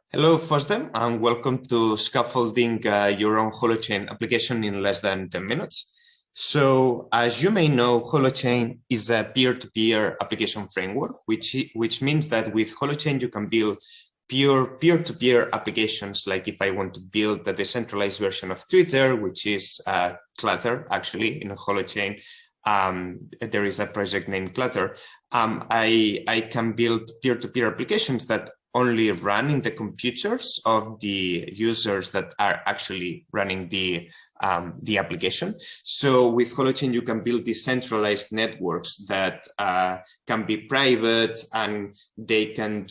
Hello, Fosdem, and welcome to Scaffolding Your Own Holochain application in less than 10 minutes. So, as you may know, Holochain is a peer-to-peer application framework, which means that with Holochain, you can build pure peer-to-peer applications. Like if I want to build the decentralized version of Twitter, which is Clutter, actually, in a Holochain, there is a project named Clutter. I can build peer-to-peer applications that only run in the computers of the users that are actually running the application. So with Holochain, you can build decentralized networks that can be private, and they can